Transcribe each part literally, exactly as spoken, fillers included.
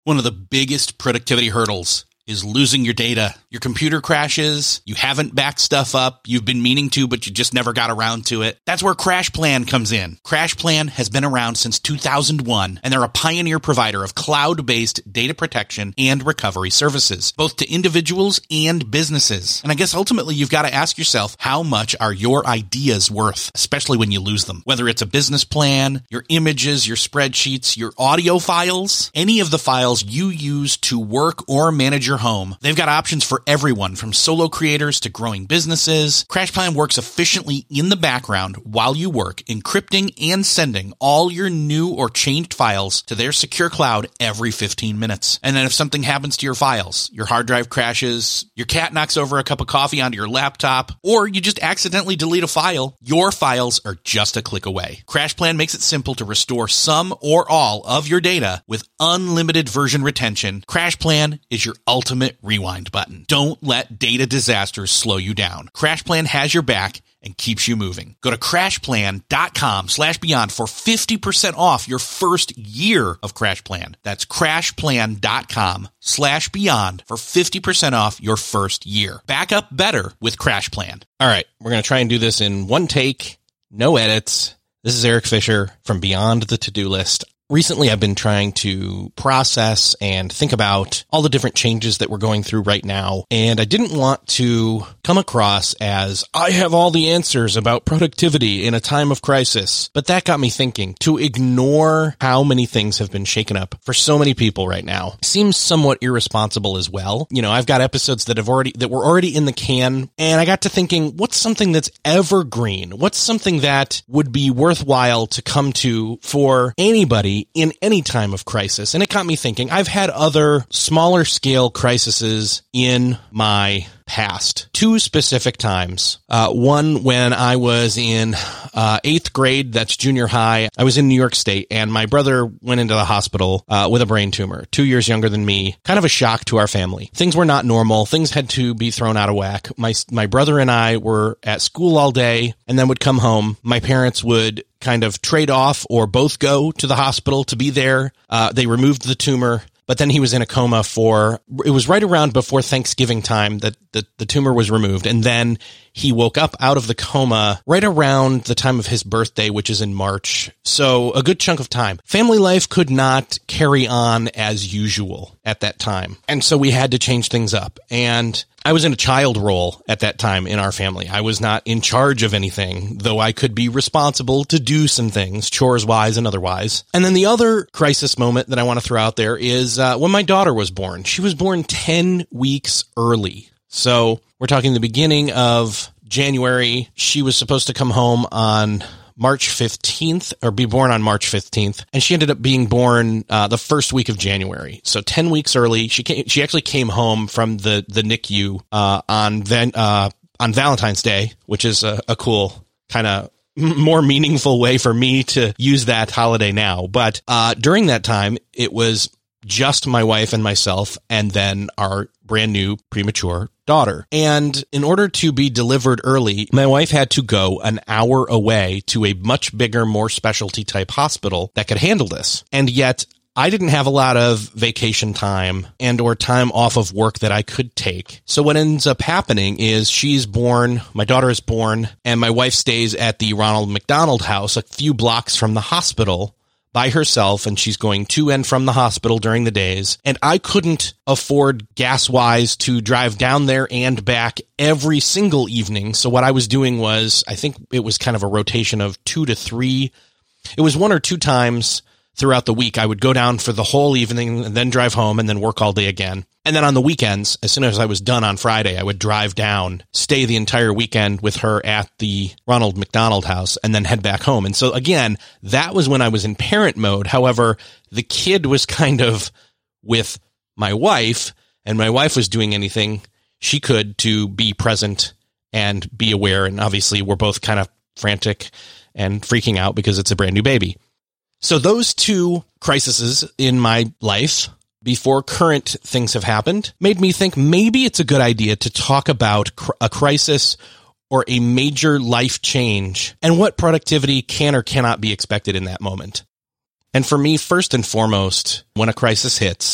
One of the biggest productivity hurdles is losing your data. Your computer crashes, you haven't backed stuff up, you've been meaning to, but you just never got around to it. That's where CrashPlan comes in. CrashPlan has been around since two thousand one, and they're a pioneer provider of cloud-based data protection and recovery services, both to individuals and businesses. And I guess ultimately you've got to ask yourself, how much are your ideas worth, especially when you lose them? Whether it's a business plan, your images, your spreadsheets, your audio files, any of the files you use to work or manage your home, they've got options for everyone from solo creators to growing businesses. CrashPlan works efficiently in the background while you work, encrypting and sending all your new or changed files to their secure cloud every fifteen minutes. And then if something happens to your files, your hard drive crashes, your cat knocks over a cup of coffee onto your laptop, or you just accidentally delete a file, your files are just a click away. CrashPlan makes it simple to restore some or all of your data with unlimited version retention. CrashPlan is your ultimate Ultimate rewind button. Don't let data disasters slow you down. CrashPlan has your back and keeps you moving. Go to crashplan.com slash beyond for fifty percent off your first year of CrashPlan. That's crashplan.com slash beyond for fifty percent off your first year. Back up better with CrashPlan. All right, we're going to try and do this in one take, no edits. This is Eric Fisher from Beyond the To-Do List. Recently, I've been trying to process and think about all the different changes that we're going through right now, and I didn't want to come across as, I have all the answers about productivity in a time of crisis. But that got me thinking. To ignore how many things have been shaken up for so many people right now seems somewhat irresponsible as well. You know, I've got episodes that have already that were already in the can, and I got to thinking, what's something that's evergreen? What's something that would be worthwhile to come to for anybody in any time of crisis? And it got me thinking. I've had other smaller scale crises in my past. Two specific times. Uh, one when I was in uh, eighth grade, that's junior high. I was in New York State, and my brother went into the hospital uh, with a brain tumor, two years younger than me. Kind of a shock to our family. Things were not normal. Things had to be thrown out of whack. My my brother and I were at school all day and then would come home. My parents would kind of trade off or both go to the hospital to be there. Uh, they removed the tumor. But then he was in a coma for, it was right around before Thanksgiving time that the, the tumor was removed. And then he woke up out of the coma right around the time of his birthday, which is in March. So a good chunk of time. Family life could not carry on as usual at that time. And so we had to change things up. And I was in a child role at that time in our family. I was not in charge of anything, though I could be responsible to do some things, chores-wise and otherwise. And then the other crisis moment that I want to throw out there is uh, when my daughter was born. She was born ten weeks early. So we're talking the beginning of January. She was supposed to come home on March fifteenth, or be born on March fifteenth, and she ended up being born uh, the first week of January. So ten weeks early. She came, she actually came home from the the N I C U uh, on then uh, on Valentine's Day, which is a, a cool kind of more meaningful way for me to use that holiday now. But uh, during that time, it was just my wife and myself, and then our brand new premature daughter. And in order to be delivered early, my wife had to go an hour away to a much bigger, more specialty type hospital that could handle this. And yet I didn't have a lot of vacation time and or time off of work that I could take. So what ends up happening is she's born, my daughter is born, and my wife stays at the Ronald McDonald House a few blocks from the hospital by herself, and she's going to and from the hospital during the days. And I couldn't afford gas-wise to drive down there and back every single evening. So what I was doing was, I think it was kind of a rotation of two to three. It was one or two times throughout the week. I would go down for the whole evening and then drive home and then work all day again. And then on the weekends, as soon as I was done on Friday, I would drive down, stay the entire weekend with her at the Ronald McDonald House, and then head back home. And so again, that was when I was in parent mode. However, the kid was kind of with my wife, and my wife was doing anything she could to be present and be aware. And obviously, we're both kind of frantic and freaking out because it's a brand new baby. So those two crises in my life before current things have happened made me think maybe it's a good idea to talk about cr- a crisis or a major life change and what productivity can or cannot be expected in that moment. And for me, first and foremost, when a crisis hits,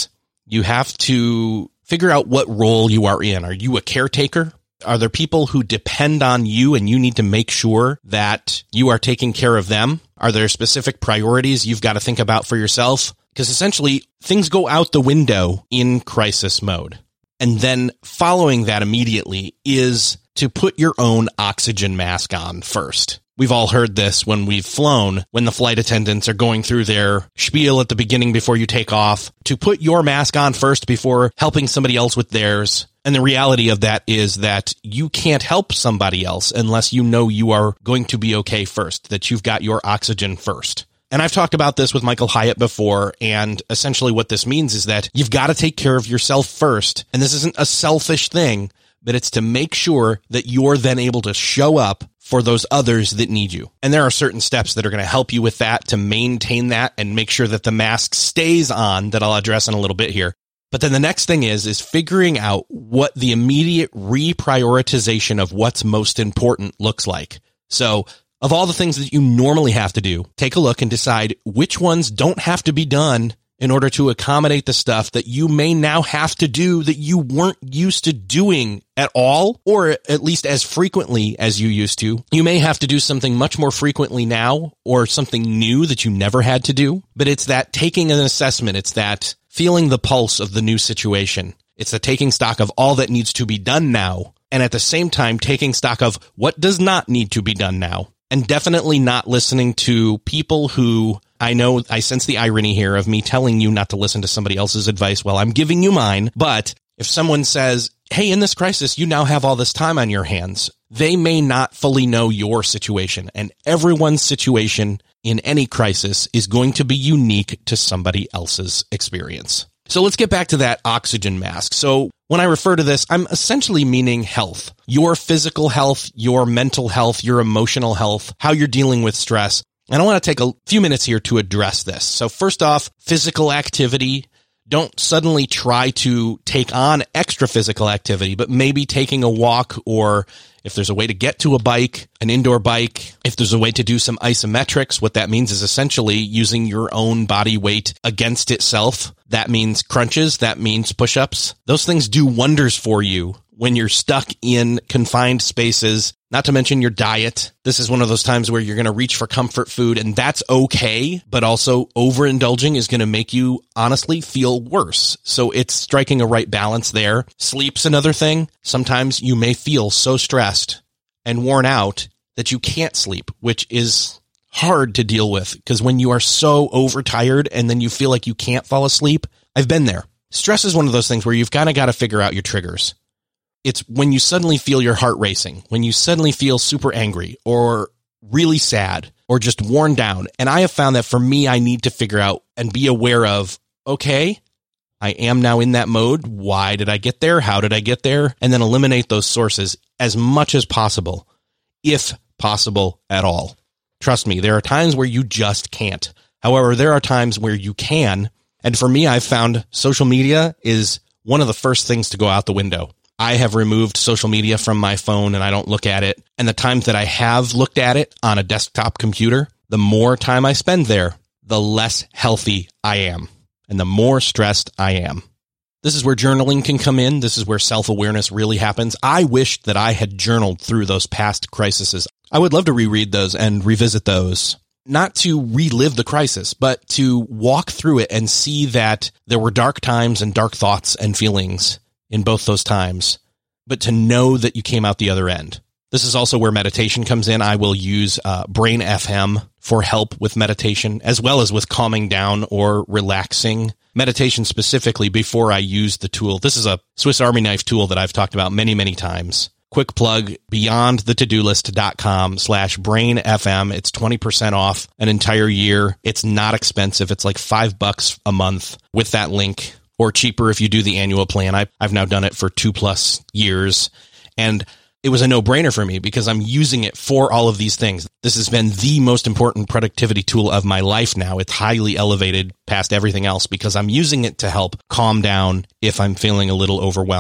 You have to figure out what role you are in. Are you a caretaker? Are there people who depend on you and you need to make sure that you are taking care of them? Are there specific priorities you've got to think about for yourself? Because essentially, things go out the window in crisis mode. And then following that immediately is to put your own oxygen mask on first. We've all heard this when we've flown, when the flight attendants are going through their spiel at the beginning before you take off, to put your mask on first before helping somebody else with theirs. And the reality of that is that you can't help somebody else unless you know you are going to be okay first, that you've got your oxygen first. And I've talked about this with Michael Hyatt before, and essentially what this means is that you've got to take care of yourself first. And this isn't a selfish thing, but it's to make sure that you're then able to show up for those others that need you. And there are certain steps that are going to help you with that, to maintain that and make sure that the mask stays on, that I'll address in a little bit here. But then the next thing is, is figuring out what the immediate reprioritization of what's most important looks like. So of all the things that you normally have to do, take a look and decide which ones don't have to be done in order to accommodate the stuff that you may now have to do that you weren't used to doing at all, or at least as frequently as you used to. You may have to do something much more frequently now, or something new that you never had to do. But it's that taking an assessment. It's that feeling the pulse of the new situation. It's the taking stock of all that needs to be done now, and at the same time taking stock of what does not need to be done now. And definitely not listening to people who, I know I sense the irony here of me telling you not to listen to somebody else's advice while I'm giving you mine. But if someone says, hey, in this crisis, you now have all this time on your hands, they may not fully know your situation. And everyone's situation in any crisis is going to be unique to somebody else's experience. So let's get back to that oxygen mask. So when I refer to this, I'm essentially meaning health, your physical health, your mental health, your emotional health, how you're dealing with stress. And I want to take a few minutes here to address this. So first off, physical activity. Don't suddenly try to take on extra physical activity, but maybe taking a walk, or if there's a way to get to a bike, an indoor bike, if there's a way to do some isometrics, what that means is essentially using your own body weight against itself. That means crunches. That means push-ups. Those things do wonders for you when you're stuck in confined spaces, not to mention your diet. This is one of those times where you're going to reach for comfort food, and that's okay, but also overindulging is going to make you honestly feel worse. So it's striking a right balance there. Sleep's another thing. Sometimes you may feel so stressed and worn out that you can't sleep, which is hard to deal with, because when you are so overtired and then you feel like you can't fall asleep, I've been there. Stress is one of those things where you've kind of got to figure out your triggers. It's when you suddenly feel your heart racing, when you suddenly feel super angry or really sad or just worn down. And I have found that for me, I need to figure out and be aware of, okay, I am now in that mode. Why did I get there? How did I get there? And then eliminate those sources as much as possible, if possible at all. Trust me, there are times where you just can't. However, there are times where you can. And for me, I've found social media is one of the first things to go out the window. I have removed social media from my phone and I don't look at it. And the times that I have looked at it on a desktop computer, the more time I spend there, the less healthy I am and the more stressed I am. This is where journaling can come in. This is where self-awareness really happens. I wished that I had journaled through those past crises. I would love to reread those and revisit those, not to relive the crisis, but to walk through it and see that there were dark times and dark thoughts and feelings in both those times, but to know that you came out the other end. This is also where meditation comes in. I will use uh, Brain F M for help with meditation, as well as with calming down or relaxing. Meditation specifically before I use the tool. This is a Swiss Army knife tool that I've talked about many, many times. Quick plug, beyond the to do list dot com slash brain F M. It's twenty percent off an entire year. It's not expensive. It's like five bucks a month with that link, or cheaper if you do the annual plan. I, I've now done it for two plus years, and it was a no-brainer for me because I'm using it for all of these things. This has been the most important productivity tool of my life now. It's highly elevated past everything else because I'm using it to help calm down if I'm feeling a little overwhelmed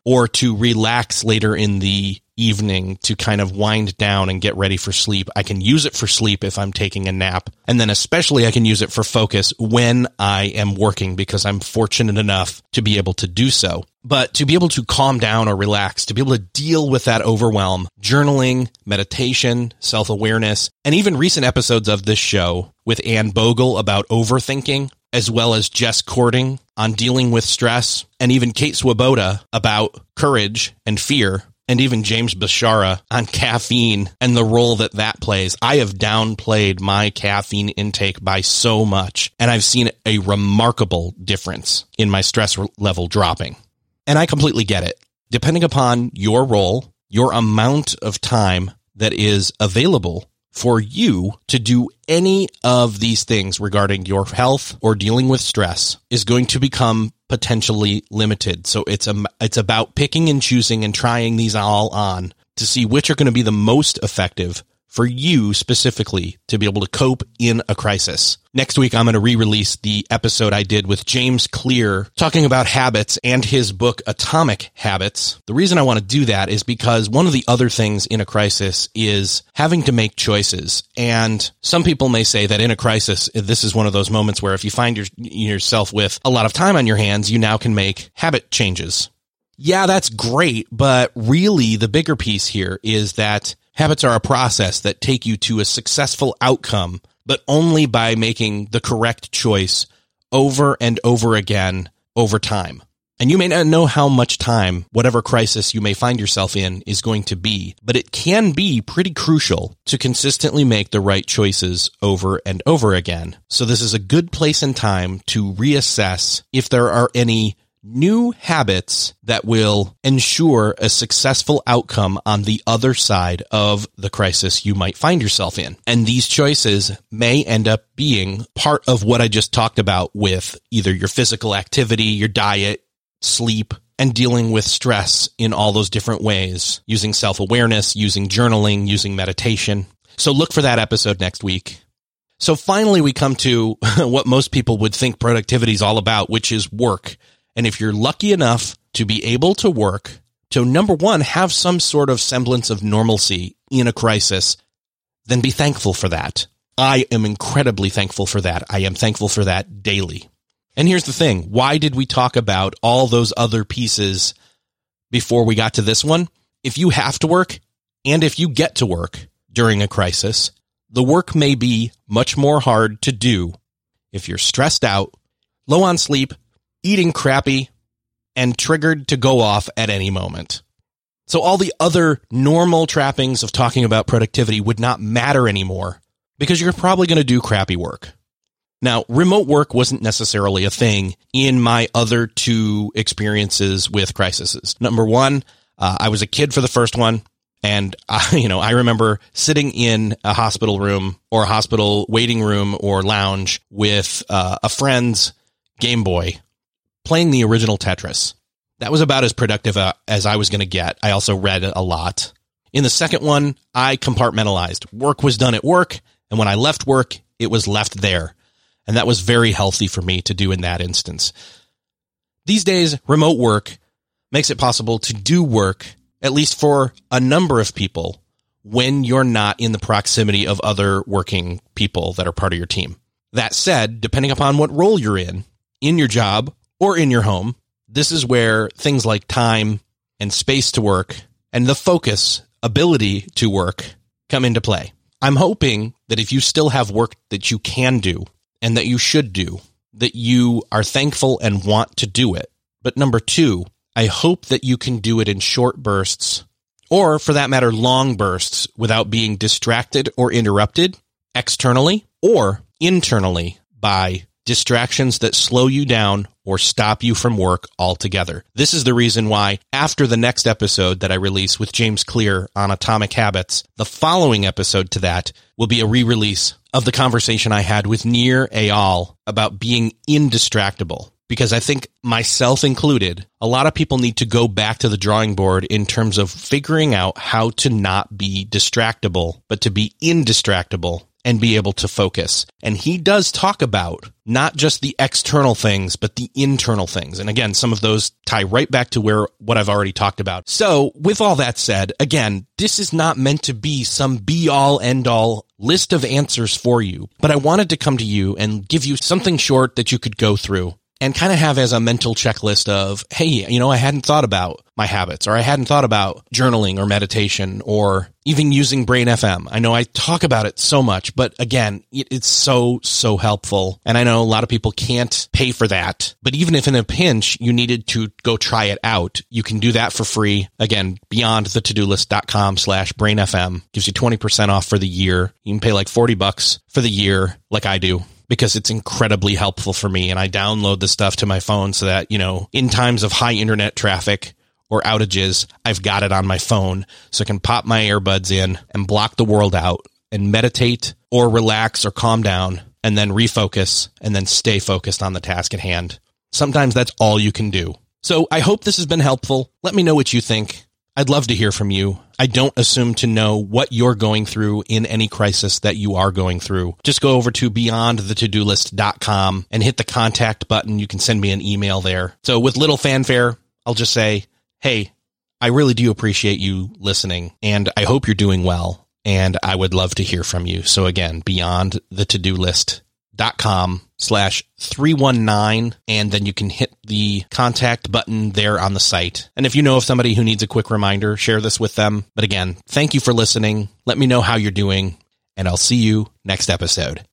or to relax later in the evening to kind of wind down and get ready for sleep. I can use it for sleep if I'm taking a nap. And then especially I can use it for focus when I am working because I'm fortunate enough to be able to do so. But to be able to calm down or relax, to be able to deal with that overwhelm, journaling, meditation, self-awareness, and even recent episodes of this show with Anne Bogle about overthinking, as well as Jess Cording on dealing with stress, and even Kate Swoboda about courage and fear, and even James Bashara on caffeine and the role that that plays. I have downplayed my caffeine intake by so much, and I've seen a remarkable difference in my stress level dropping. And I completely get it. Depending upon your role, your amount of time that is available for you to do any of these things regarding your health or dealing with stress is going to become potentially limited. So it's a, it's about picking and choosing and trying these all on to see which are going to be the most effective for you specifically to be able to cope in a crisis. Next week, I'm going to re-release the episode I did with James Clear talking about habits and his book, Atomic Habits. The reason I want to do that is because one of the other things in a crisis is having to make choices. And some people may say that in a crisis, this is one of those moments where if you find your, yourself with a lot of time on your hands, you now can make habit changes. Yeah, that's great. But really, the bigger piece here is that habits are a process that take you to a successful outcome, but only by making the correct choice over and over again over time. And you may not know how much time whatever crisis you may find yourself in is going to be, but it can be pretty crucial to consistently make the right choices over and over again. So this is a good place and time to reassess if there are any new habits that will ensure a successful outcome on the other side of the crisis you might find yourself in. And these choices may end up being part of what I just talked about with either your physical activity, your diet, sleep, and dealing with stress in all those different ways, using self-awareness, using journaling, using meditation. So look for that episode next week. So finally, we come to what most people would think productivity is all about, which is work. And if you're lucky enough to be able to work, to number one, have some sort of semblance of normalcy in a crisis, then be thankful for that. I am incredibly thankful for that. I am thankful for that daily. And here's the thing. Why did we talk about all those other pieces before we got to this one? If you have to work and if you get to work during a crisis, the work may be much more hard to do if you're stressed out, low on sleep, eating crappy, and triggered to go off at any moment. So all the other normal trappings of talking about productivity would not matter anymore because you're probably going to do crappy work. Now, remote work wasn't necessarily a thing in my other two experiences with crises. Number one, uh, I was a kid for the first one. And, I, you know, I remember sitting in a hospital room or a hospital waiting room or lounge with uh, a friend's Game Boy playing the original Tetris. That was about as productive uh, as I was going to get. I also read a lot. In the second one, I compartmentalized. Work was done at work, and when I left work, it was left there. And that was very healthy for me to do in that instance. These days, remote work makes it possible to do work, at least for a number of people, when you're not in the proximity of other working people that are part of your team. That said, depending upon what role you're in, in your job, or in your home, this is where things like time and space to work and the focus, ability to work come into play. I'm hoping that if you still have work that you can do and that you should do, that you are thankful and want to do it. But number two, I hope that you can do it in short bursts, or for that matter, long bursts without being distracted or interrupted externally or internally by distractions that slow you down or stop you from work altogether. This is the reason why after the next episode that I release with James Clear on Atomic Habits, the following episode to that will be a re-release of the conversation I had with Nir Eyal about being indistractable. Because I think, myself included, a lot of people need to go back to the drawing board in terms of figuring out how to not be distractible, but to be indistractable and be able to focus. And he does talk about not just the external things, but the internal things. And again, some of those tie right back to where what I've already talked about. So with all that said, again, this is not meant to be some be all end all list of answers for you, but I wanted to come to you and give you something short that you could go through and kind of have as a mental checklist of, hey, you know, I hadn't thought about my habits, or I hadn't thought about journaling or meditation or even using Brain F M. I know I talk about it so much, but again, it, it's so, so helpful. And I know a lot of people can't pay for that, but even if in a pinch you needed to go try it out, you can do that for free. Again, beyond the to do list dot com slash brain F M gives you twenty percent off for the year. You can pay like forty bucks for the year, like I do, because it's incredibly helpful for me. And I download the stuff to my phone so that, you know, in times of high internet traffic or outages, I've got it on my phone so I can pop my earbuds in and block the world out and meditate or relax or calm down and then refocus and then stay focused on the task at hand. Sometimes that's all you can do. So I hope this has been helpful. Let me know what you think. I'd love to hear from you. I don't assume to know what you're going through in any crisis that you are going through. Just go over to beyond the to do list dot com and hit the contact button. You can send me an email there. So with little fanfare, I'll just say, hey, I really do appreciate you listening, and I hope you're doing well, and I would love to hear from you. So again, beyond the to do list dot com slash three one nine, and then you can hit the contact button there on the site. And if you know of somebody who needs a quick reminder, share this with them. But again, thank you for listening. Let me know how you're doing, and I'll see you next episode.